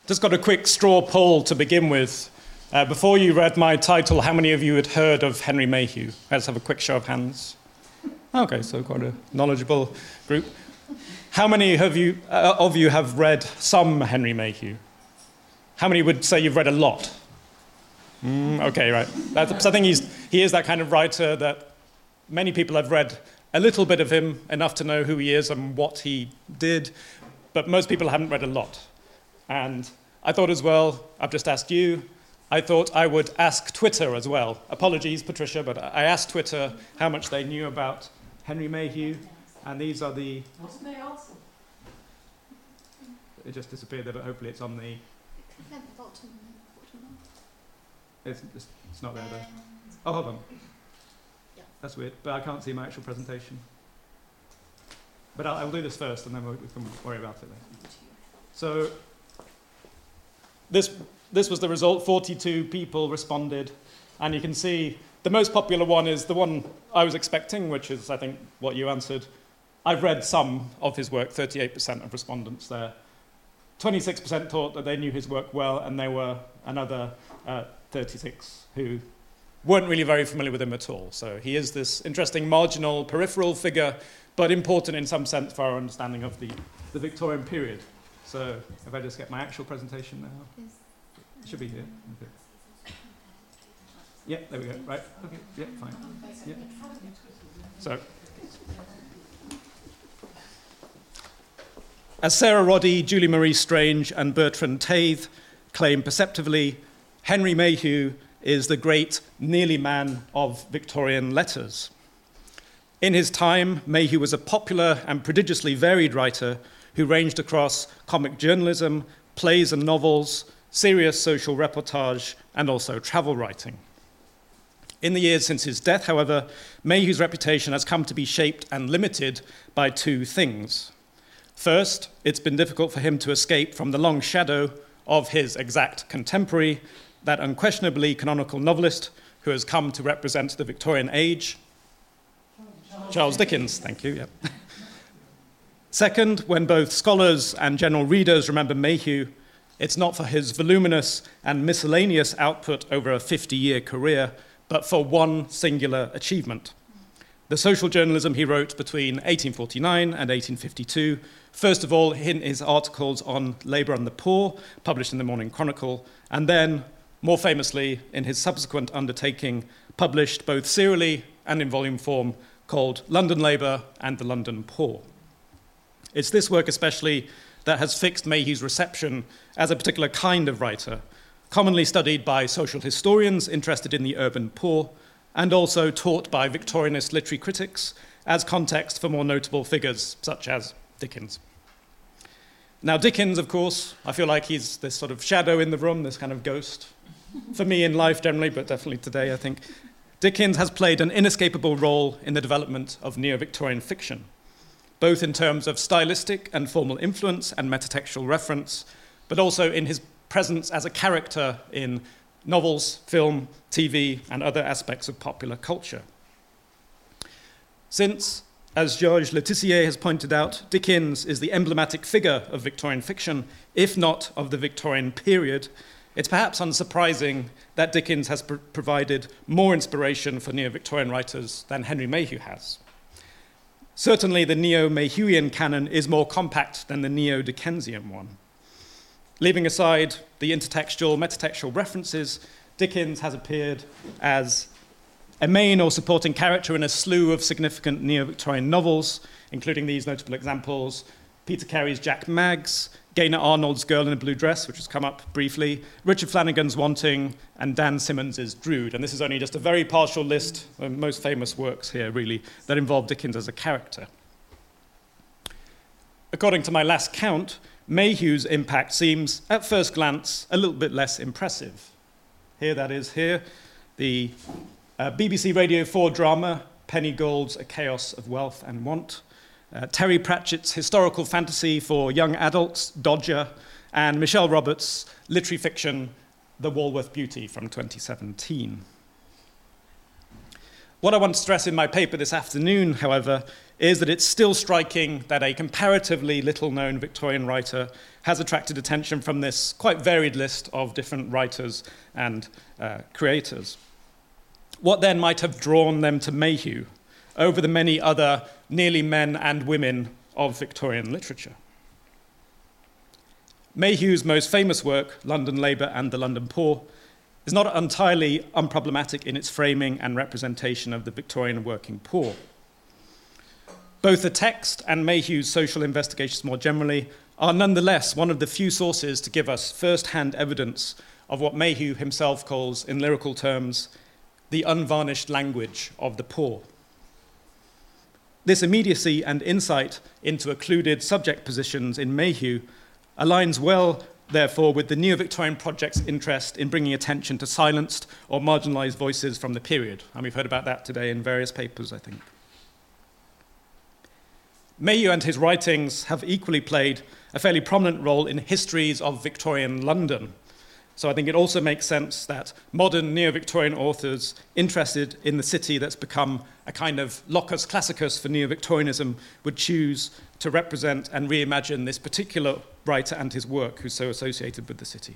Just got a quick straw poll to begin with. Before you read my title, how many of you had heard of Henry Mayhew? Let's have a quick show of hands. Okay, so quite a knowledgeable group. How many of you have read some Henry Mayhew? How many would say you've read a lot? Okay, right. So I think he is that kind of writer that many people have read a little bit of him, enough to know who he is and what he did, but most people haven't read a lot. And I thought as well, I've just asked you, I thought I would ask Twitter as well. Apologies, Patricia, but I asked Twitter how much they knew about Henry Mayhew, and these are the... Wasn't they answer? It just disappeared there, but hopefully it's on the... It's not there, though. Oh, hold on. Yeah. That's weird, but I can't see my actual presentation. But I'll do this first, and then we can worry about it later. So... This was the result. 42 people responded, and you can see the most popular one is the one I was expecting, which is, I think, what you answered. I've read some of his work, 38% of respondents there. 26% thought that they knew his work well, and there were another 36 who weren't really very familiar with him at all. So he is this interesting marginal, peripheral figure, but important in some sense for our understanding of the Victorian period. So if I just get my actual presentation now. It should be here. Okay. Yeah, there we go. Right. Okay. Yeah, fine. Yeah. So, as Sarah Roddy, Julie Marie Strange, and Bertrand Taithe claim perceptively, Henry Mayhew is the great nearly man of Victorian letters. In his time, Mayhew was a popular and prodigiously varied writer who ranged across comic journalism, plays and novels, serious social reportage, and also travel writing. In the years since his death, however, Mayhew's reputation has come to be shaped and limited by two things. First, it's been difficult for him to escape from the long shadow of his exact contemporary, that unquestionably canonical novelist who has come to represent the Victorian age, Charles Dickens. Thank you. Yep. Second, when both scholars and general readers remember Mayhew, it's not for his voluminous and miscellaneous output over a 50-year career, but for one singular achievement. The social journalism he wrote between 1849 and 1852, first of all in his articles on labour and the poor, published in the Morning Chronicle, and then, more famously, in his subsequent undertaking, published both serially and in volume form, called London Labour and the London Poor. It's this work especially that has fixed Mayhew's reception as a particular kind of writer, commonly studied by social historians interested in the urban poor, and also taught by Victorianist literary critics as context for more notable figures such as Dickens. Now, Dickens, of course, I feel like he's this sort of shadow in the room, this kind of ghost, for me in life generally, but definitely today, I think. Dickens has played an inescapable role in the development of neo-Victorian fiction, both in terms of stylistic and formal influence and metatextual reference, but also in his presence as a character in novels, film, TV, and other aspects of popular culture. Since, as Georges Letizier has pointed out, Dickens is the emblematic figure of Victorian fiction, if not of the Victorian period, it's perhaps unsurprising that Dickens has provided more inspiration for neo-Victorian writers than Henry Mayhew has. Certainly, the neo-Mayhewian canon is more compact than the neo-Dickensian one. Leaving aside the intertextual, metatextual references, Dickens has appeared as a main or supporting character in a slew of significant neo-Victorian novels, including these notable examples: Peter Carey's Jack Maggs, Gaynor Arnold's Girl in a Blue Dress, which has come up briefly, Richard Flanagan's Wanting, and Dan Simmons's Drood. And this is only just a very partial list of most famous works here, really, that involve Dickens as a character. According to my last count, Mayhew's impact seems, at first glance, a little bit less impressive. Here, that is here, the BBC Radio 4 drama, Penny Gould's A Chaos of Wealth and Want, Terry Pratchett's historical fantasy for young adults, Dodger, and Michelle Roberts' literary fiction, The Walworth Beauty from 2017. What I want to stress in my paper this afternoon, however, is that it's still striking that a comparatively little-known Victorian writer has attracted attention from this quite varied list of different writers and creators. What then might have drawn them to Mayhew over the many other nearly men and women of Victorian literature? Mayhew's most famous work, London Labour and the London Poor, is not entirely unproblematic in its framing and representation of the Victorian working poor. Both the text and Mayhew's social investigations more generally are nonetheless one of the few sources to give us first-hand evidence of what Mayhew himself calls, in lyrical terms, the unvarnished language of the poor. This immediacy and insight into occluded subject positions in Mayhew aligns well, therefore, with the Neo-Victorian project's interest in bringing attention to silenced or marginalized voices from the period. And we've heard about that today in various papers, I think. Mayhew and his writings have equally played a fairly prominent role in histories of Victorian London. So I think it also makes sense that modern neo-Victorian authors interested in the city that's become a kind of locus classicus for neo-Victorianism would choose to represent and reimagine this particular writer and his work who's so associated with the city.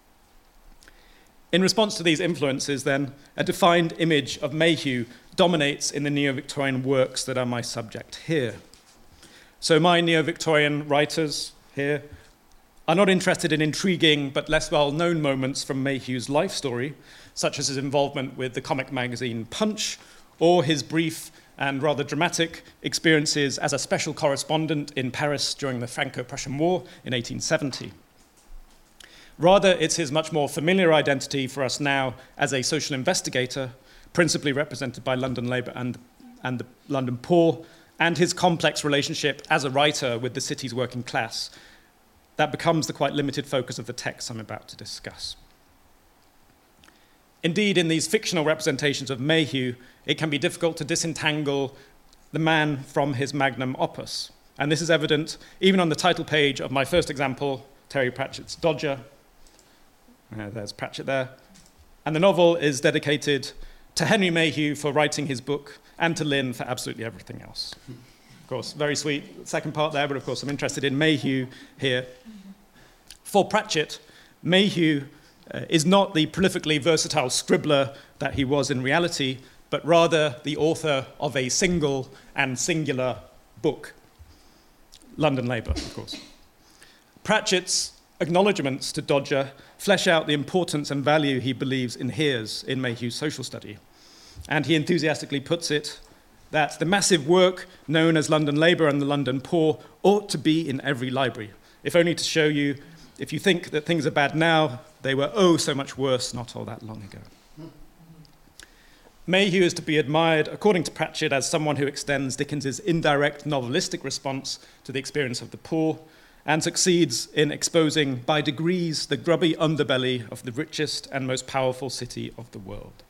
In response to these influences, then, a defined image of Mayhew dominates in the neo-Victorian works that are my subject here. So my neo-Victorian writers here are not interested in intriguing but less well-known moments from Mayhew's life story, such as his involvement with the comic magazine Punch, or his brief and rather dramatic experiences as a special correspondent in Paris during the Franco-Prussian War in 1870. Rather, it's his much more familiar identity for us now as a social investigator, principally represented by London Labour and the London Poor, and his complex relationship as a writer with the city's working class, that becomes the quite limited focus of the text I'm about to discuss. Indeed, in these fictional representations of Mayhew, it can be difficult to disentangle the man from his magnum opus. And this is evident even on the title page of my first example, Terry Pratchett's Dodger. There's Pratchett there. And the novel is dedicated to Henry Mayhew for writing his book and to Lynn for absolutely everything else. Of course, very sweet second part there, but of course I'm interested in Mayhew here. For Pratchett, Mayhew is not the prolifically versatile scribbler that he was in reality, but rather the author of a single and singular book, London Labour, of course. Pratchett's acknowledgements to Dodger flesh out the importance and value he believes inheres in Mayhew's social study. And he enthusiastically puts it that the massive work known as London Labour and the London Poor ought to be in every library, if only to show you, if you think that things are bad now, they were oh so much worse not all that long ago. Mayhew is to be admired, according to Pratchett, as someone who extends Dickens's indirect novelistic response to the experience of the poor and succeeds in exposing by degrees the grubby underbelly of the richest and most powerful city of the world.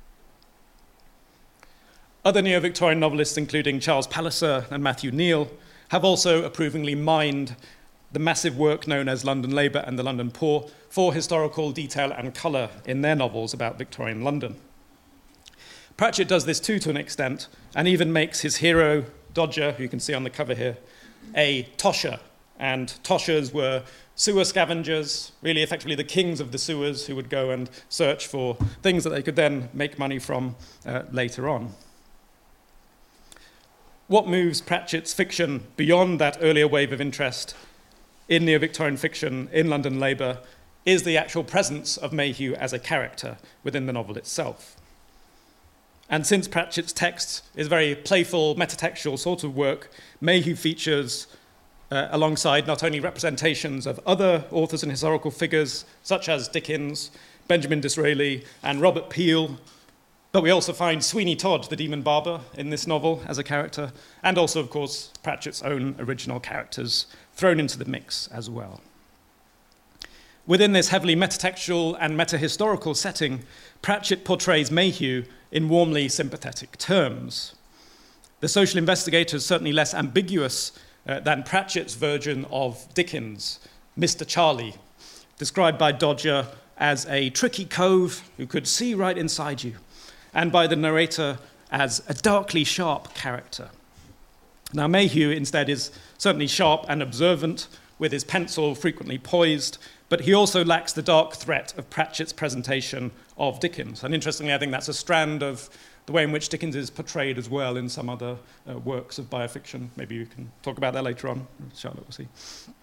Other neo-Victorian novelists, including Charles Palliser and Matthew Neal, have also approvingly mined the massive work known as London Labour and the London Poor for historical detail and colour in their novels about Victorian London. Pratchett does this too to an extent, and even makes his hero, Dodger, who you can see on the cover here, a tosher. And toshers were sewer scavengers, really effectively the kings of the sewers who would go and search for things that they could then make money from later on. What moves Pratchett's fiction beyond that earlier wave of interest in neo-Victorian fiction in London Labour is the actual presence of Mayhew as a character within the novel itself. And since Pratchett's text is a very playful, metatextual sort of work, Mayhew features alongside not only representations of other authors and historical figures, such as Dickens, Benjamin Disraeli, and Robert Peel, but we also find Sweeney Todd, the demon barber, in this novel as a character, and also, of course, Pratchett's own original characters thrown into the mix as well. Within this heavily metatextual and meta-historical setting, Pratchett portrays Mayhew in warmly sympathetic terms. The social investigator is certainly less ambiguous than Pratchett's version of Dickens, Mr. Charlie, described by Dodger as a tricky cove who could see right inside you, and by the narrator as a darkly sharp character. Now, Mayhew instead is certainly sharp and observant, with his pencil frequently poised, but he also lacks the dark threat of Pratchett's presentation of Dickens. And interestingly, I think that's a strand of the way in which Dickens is portrayed as well in some other works of biofiction. Maybe you can talk about that later on. Charlotte will see.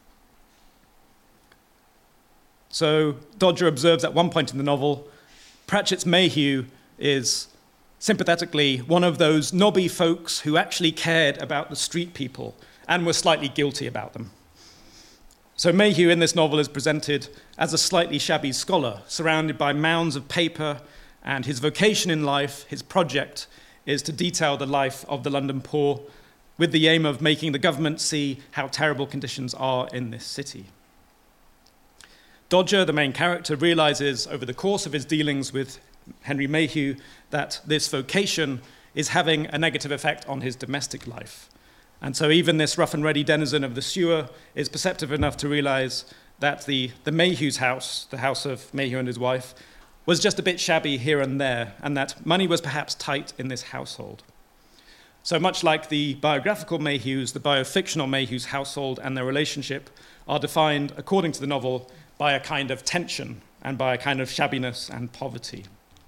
So Dodger observes at one point in the novel, Pratchett's Mayhew is sympathetically one of those knobby folks who actually cared about the street people and were slightly guilty about them. So Mayhew in this novel is presented as a slightly shabby scholar, surrounded by mounds of paper, and his vocation in life, his project, is to detail the life of the London poor with the aim of making the government see how terrible conditions are in this city. Dodger, the main character, realizes over the course of his dealings with Henry Mayhew that this vocation is having a negative effect on his domestic life. And so even this rough and ready denizen of the sewer is perceptive enough to realize that the Mayhew's house, the house of Mayhew and his wife, was just a bit shabby here and there, and that money was perhaps tight in this household. So much like the biographical Mayhews, the biofictional Mayhew's household and their relationship are defined, according to the novel, by a kind of tension and by a kind of shabbiness and poverty.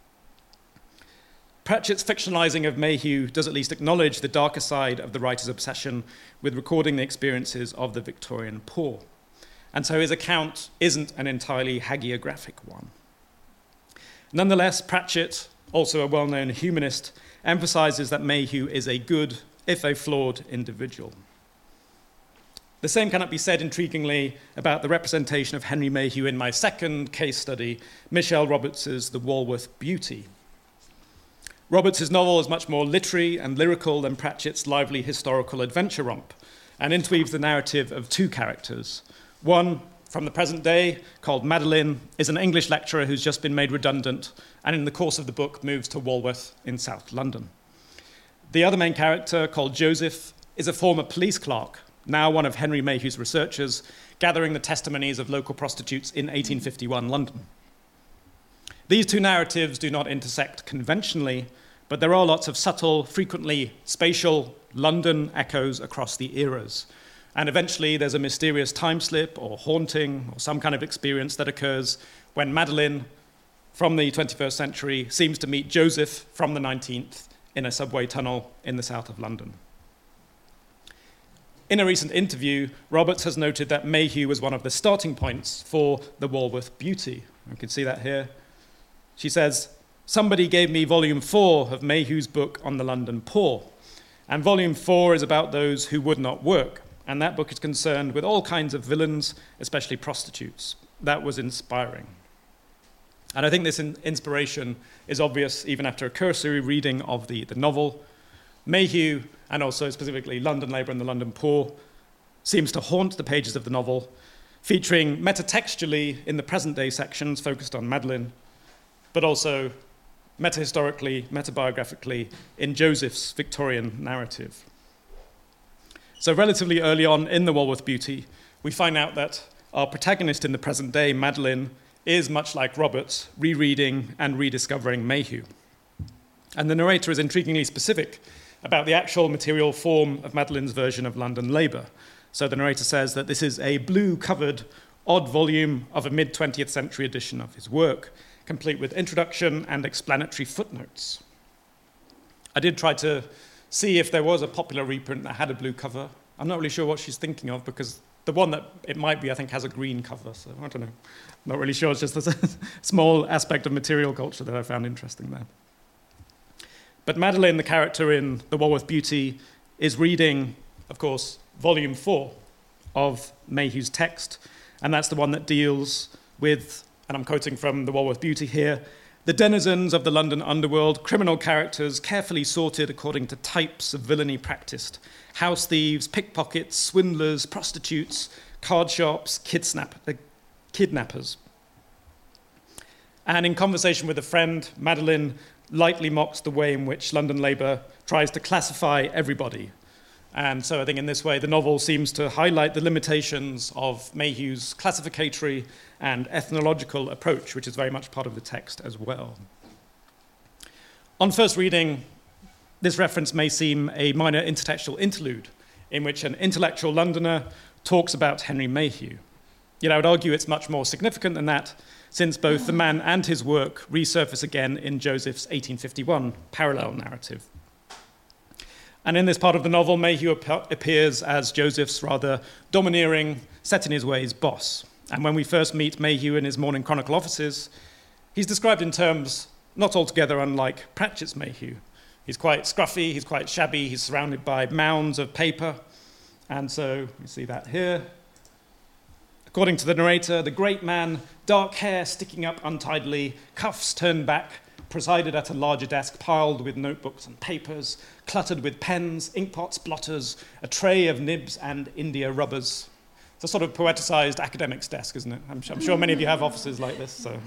Pratchett's fictionalizing of Mayhew does at least acknowledge the darker side of the writer's obsession with recording the experiences of the Victorian poor. And so his account isn't an entirely hagiographic one. Nonetheless, Pratchett, also a well-known humanist, emphasizes that Mayhew is a good, if a flawed, individual. The same cannot be said, intriguingly, about the representation of Henry Mayhew in my second case study, Michelle Roberts's The Walworth Beauty. Roberts's novel is much more literary and lyrical than Pratchett's lively historical adventure romp, and interweaves the narrative of two characters. One, from the present day, called Madeline, is an English lecturer who's just been made redundant, and in the course of the book moves to Walworth in South London. The other main character, called Joseph, is a former police clerk, now one of Henry Mayhew's researchers, gathering the testimonies of local prostitutes in 1851 London. These two narratives do not intersect conventionally, but there are lots of subtle, frequently spatial London echoes across the eras. And eventually there's a mysterious time slip or haunting or some kind of experience that occurs when Madeline, from the 21st century, seems to meet Joseph from the 19th in a subway tunnel in the south of London. In a recent interview, Roberts has noted that Mayhew was one of the starting points for the Walworth Beauty. You can see that here. She says, "Somebody gave me volume 4 of Mayhew's book on the London poor. And volume 4 is about those who would not work. And that book is concerned with all kinds of villains, especially prostitutes. That was inspiring." And I think this inspiration is obvious even after a cursory reading of the novel. Mayhew, and also specifically London Labour and the London Poor, seems to haunt the pages of the novel, featuring metatextually in the present-day sections focused on Madeline, but also metahistorically, metabiographically in Joseph's Victorian narrative. So relatively early on in the Walworth Beauty, we find out that our protagonist in the present day, Madeline, is much like Roberts, rereading and rediscovering Mayhew. And the narrator is intriguingly specific about the actual material form of Madeline's version of London Labour. So the narrator says that this is a blue-covered, odd volume of a mid-20th century edition of his work, complete with introduction and explanatory footnotes. I did try to see if there was a popular reprint that had a blue cover. I'm not really sure what she's thinking of, because the one that it might be, I think, has a green cover, so I don't know. I'm not really sure, it's just a small aspect of material culture that I found interesting there. But Madeline, the character in The Walworth Beauty, is reading, of course, volume 4 of Mayhew's text, and that's the one that deals with, and I'm quoting from The Walworth Beauty here, "The denizens of the London underworld, criminal characters carefully sorted according to types of villainy practiced, house thieves, pickpockets, swindlers, prostitutes, card shops, kidnappers." And in conversation with a friend, Madeline lightly mocks the way in which London Labour tries to classify everybody. And so I think in this way, the novel seems to highlight the limitations of Mayhew's classificatory and ethnological approach, which is very much part of the text as well. On first reading, this reference may seem a minor intertextual interlude in which an intellectual Londoner talks about Henry Mayhew. Yet I would argue it's much more significant than that, since both the man and his work resurface again in Joseph's 1851 parallel narrative. And in this part of the novel, Mayhew appears as Joseph's rather domineering, set-in-his-ways boss. And when we first meet Mayhew in his Morning Chronicle offices, he's described in terms not altogether unlike Pratchett's Mayhew. He's quite scruffy, he's quite shabby, he's surrounded by mounds of paper. And so you see that here. According to the narrator, the great man, dark hair sticking up untidily, cuffs turned back, presided at a larger desk piled with notebooks and papers, cluttered with pens, inkpots, blotters, a tray of nibs and India rubbers. It's a sort of poeticized academic's desk, isn't it? I'm sure many of you have offices like this. So.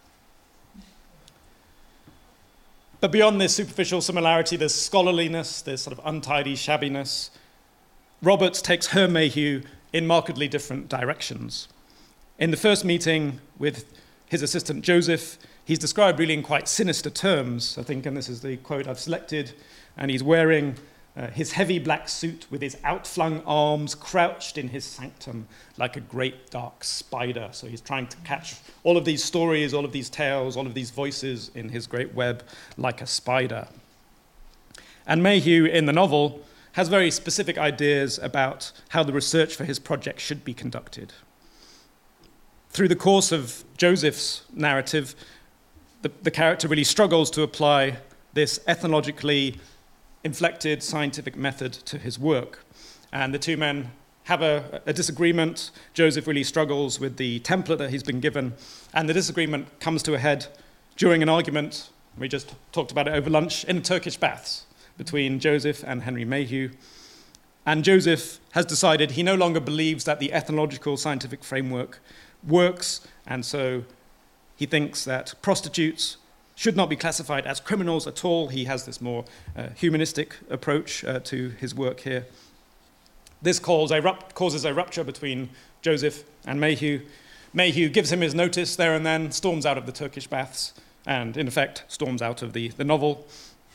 But beyond this superficial similarity, there's scholarliness, there's sort of untidy shabbiness. Roberts takes her Mayhew in markedly different directions. In the first meeting with his assistant Joseph, he's described really in quite sinister terms, I think, and this is the quote I've selected, and he's wearing his heavy black suit with his outflung arms crouched in his sanctum like a great dark spider. So he's trying to catch all of these stories, all of these tales, all of these voices in his great web like a spider. And Mayhew, in the novel, has very specific ideas about how the research for his project should be conducted. Through the course of Joseph's narrative, the character really struggles to apply this ethnologically inflected scientific method to his work. And the two men have a disagreement. Joseph really struggles with the template that he's been given, and the disagreement comes to a head during an argument, we just talked about it over lunch, in the Turkish baths between Joseph and Henry Mayhew. And Joseph has decided he no longer believes that the ethnological scientific framework works, and so he thinks that prostitutes should not be classified as criminals at all. He has this more humanistic approach to his work here. This causes a rupture between Joseph and Mayhew. Mayhew gives him his notice there and then, storms out of the Turkish baths, and in effect storms out of the novel.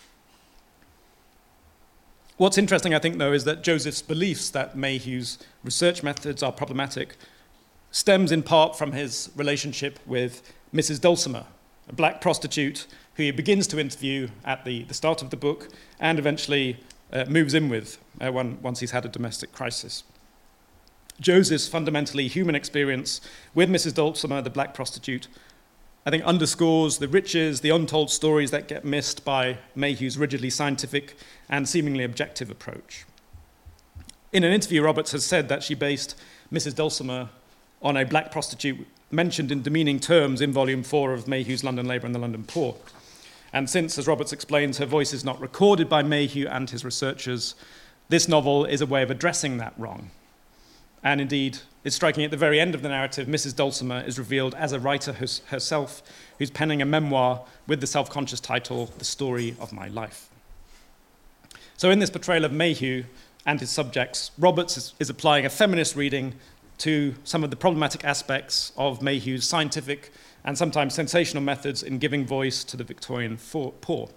What's interesting, I think, though, is that Joseph's beliefs that Mayhew's research methods are problematic stems in part from his relationship with Mrs. Dulcimer, a black prostitute who he begins to interview at the start of the book and eventually moves in with once he's had a domestic crisis. Joseph's fundamentally human experience with Mrs. Dulcimer, the black prostitute, I think underscores the riches, the untold stories that get missed by Mayhew's rigidly scientific and seemingly objective approach. In an interview, Roberts has said that she based Mrs. Dulcimer on a black prostitute mentioned in demeaning terms in Volume 4 of Mayhew's London Labour and the London Poor. And since, as Roberts explains, her voice is not recorded by Mayhew and his researchers, this novel is a way of addressing that wrong. And indeed, it's striking at the very end of the narrative, Mrs. Dulcimer is revealed as a writer herself who's penning a memoir with the self-conscious title, The Story of My Life. So in this portrayal of Mayhew and his subjects, Roberts is applying a feminist reading to some of the problematic aspects of Mayhew's scientific and sometimes sensational methods in giving voice to the Victorian poor.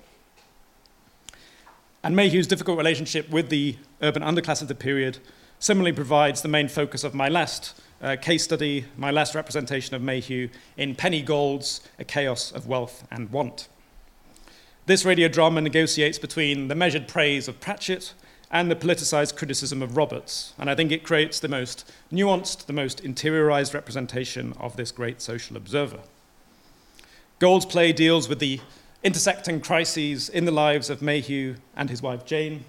And Mayhew's difficult relationship with the urban underclass of the period similarly provides the main focus of my last case study, my last representation of Mayhew in Penny Gold's A Chaos of Wealth and Want. This radio drama negotiates between the measured praise of Pratchett and the politicized criticism of Roberts, and I think it creates the most nuanced, the most interiorized representation of this great social observer. Gold's play deals with the intersecting crises in the lives of Mayhew and his wife Jane.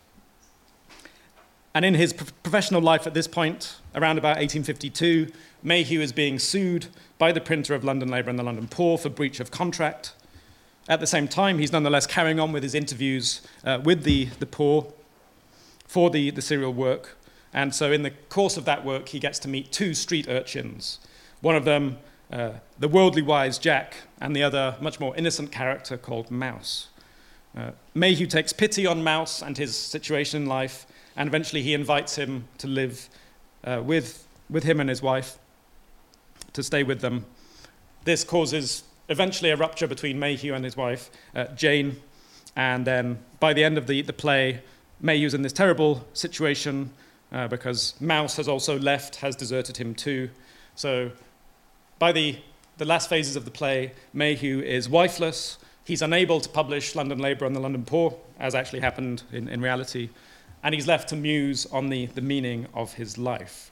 And in his professional life at this point, around about 1852, Mayhew is being sued by the printer of London Labour and the London Poor for breach of contract. At the same time, he's nonetheless carrying on with his interviews with the poor for the serial work. And so in the course of that work, he gets to meet two street urchins. One of them, the worldly wise Jack, and the other, much more innocent character called Mouse. Mayhew takes pity on Mouse and his situation in life, and eventually he invites him to live with him and his wife, to stay with them. This causes eventually a rupture between Mayhew and his wife, Jane, and then by the end of the play, Mayhew's in this terrible situation because Mouse has also left, has deserted him too. So by the last phases of the play, Mayhew is wifeless. He's unable to publish London Labour and the London Poor, as actually happened in reality. And he's left to muse on the meaning of his life.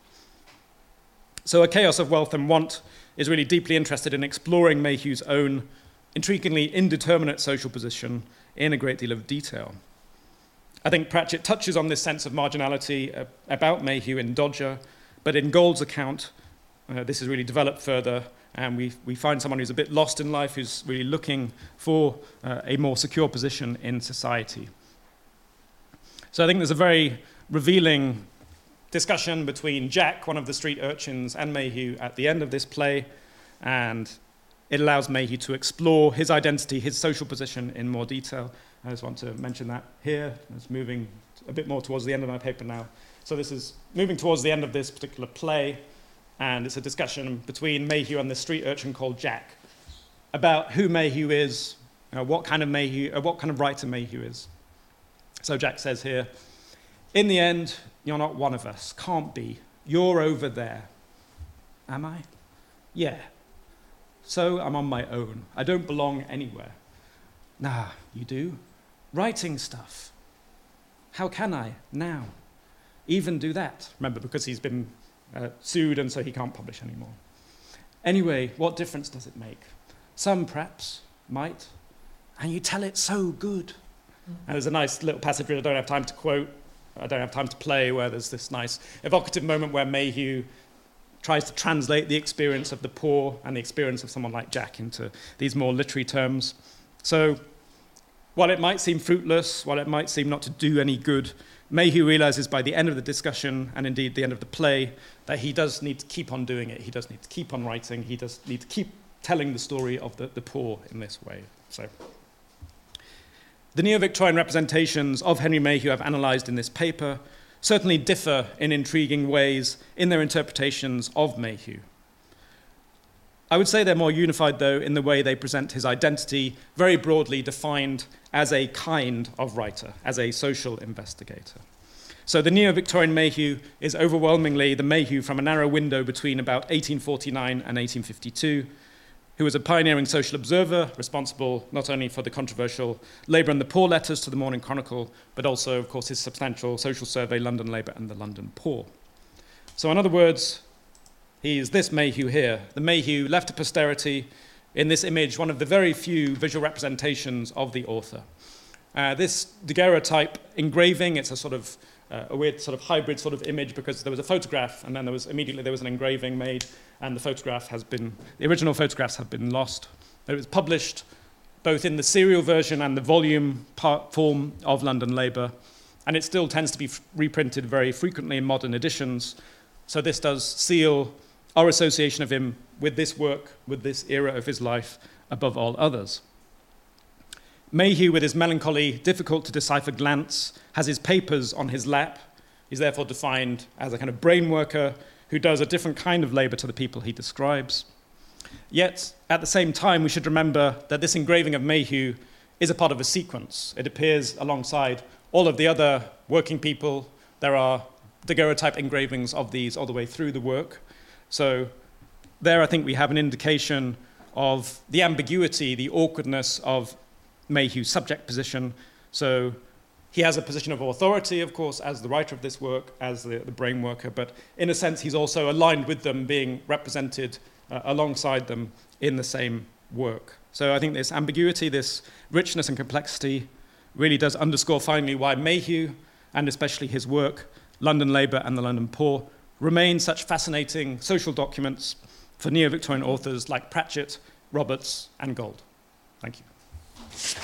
So A Chaos of Wealth and Want is really deeply interested in exploring Mayhew's own intriguingly indeterminate social position in a great deal of detail. I think Pratchett touches on this sense of marginality about Mayhew in Dodger, but in Gould's account, this is really developed further, and we find someone who's a bit lost in life, who's really looking for a more secure position in society. So I think there's a very revealing discussion between Jack, one of the street urchins, and Mayhew at the end of this play, and it allows Mayhew to explore his identity, his social position in more detail. I just want to mention that here. It's moving a bit more towards the end of my paper now. So this is moving towards the end of this particular play, and it's a discussion between Mayhew and the street urchin called Jack about who Mayhew is, what kind of writer Mayhew is. So Jack says here, "In the end, you're not one of us. Can't be. You're over there." Am I? Yeah. So I'm on my own. I don't belong anywhere. Nah, you do. Writing stuff. How can I, now, even do that? Remember, because he's been sued and so he can't publish anymore. Anyway, what difference does it make? Some, perhaps, might. And you tell it so good. And there's a nice little passage which I don't have time to quote, I don't have time to play, where there's this nice evocative moment where Mayhew tries to translate the experience of the poor and the experience of someone like Jack into these more literary terms. So while it might seem fruitless, while it might seem not to do any good, Mayhew realizes by the end of the discussion, and indeed the end of the play, that he does need to keep on doing it. He does need to keep on writing. He does need to keep telling the story of the poor in this way. So the neo-Victorian representations of Henry Mayhew I've analysed in this paper certainly differ in intriguing ways in their interpretations of Mayhew. I would say they're more unified, though, in the way they present his identity, very broadly defined as a kind of writer, as a social investigator. So the neo-Victorian Mayhew is overwhelmingly the Mayhew from a narrow window between about 1849 and 1852, who was a pioneering social observer, responsible not only for the controversial Labour and the Poor letters to the Morning Chronicle, but also, of course, his substantial social survey, London Labour and the London Poor. So in other words, he is this Mayhew here, the Mayhew left to posterity in this image, one of the very few visual representations of the author. This daguerreotype engraving, it's a sort of a weird sort of hybrid sort of image, because there was a photograph and then there was an engraving made, and the original photographs have been lost. It was published both in the serial version and the volume form of London Labour, and it still tends to be reprinted very frequently in modern editions. So this does seal our association of him with this work, with this era of his life, above all others. Mayhew, with his melancholy, difficult-to-decipher glance, has his papers on his lap. He's therefore defined as a kind of brain worker who does a different kind of labour to the people he describes. Yet, at the same time, we should remember that this engraving of Mayhew is a part of a sequence. It appears alongside all of the other working people. There are daguerreotype engravings of these all the way through the work. So there I think we have an indication of the ambiguity, the awkwardness of Mayhew's subject position. So he has a position of authority, of course, as the writer of this work, as the brain worker, but in a sense he's also aligned with them, being represented alongside them in the same work. So I think this ambiguity, this richness and complexity really does underscore finally why Mayhew, and especially his work, London Labour and the London Poor, remain such fascinating social documents for neo-Victorian authors like Pratchett, Roberts, and Gould. Thank you.